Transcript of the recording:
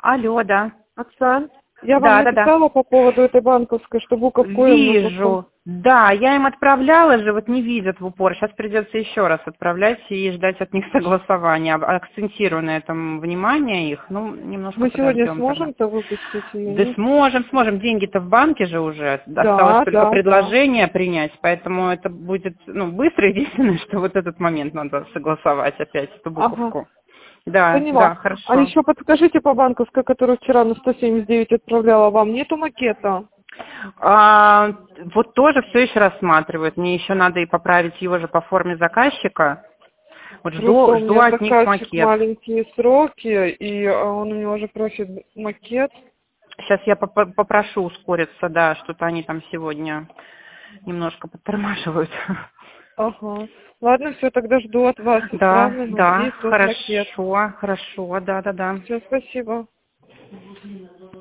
Алло, да. Оксан, я Да, вам да, да. написала по поводу этой банковской, что буковку им нужно... Вижу. Да, я им отправляла же, вот не видят в упор. Сейчас придется еще раз отправлять и ждать от них согласования. Акцентирую на этом внимание их. Ну, немножко Мы сегодня подождем тогда. сможем-то выпустить ее, Да нет? сможем. Деньги-то в банке же уже. Осталось Да, только да, да. предложение принять, поэтому это будет, быстро. Единственное, что вот этот момент надо согласовать опять, эту Ага, буковку. Да, поняла. А хорошо. еще подскажите по банковской, которую вчера на 179 отправляла вам, нету макета? А, вот тоже все еще рассматривают. Мне еще надо и поправить его же по форме заказчика. Вот Просто у жду меня от них заказчик макет. маленькие сроки, и он у меня уже просит макет. Сейчас я попрошу ускориться, да, что-то они там сегодня немножко подтормаживают. Ага. Ладно, все, тогда жду от вас отправленный и тот макет. Хорошо, да. Все, спасибо.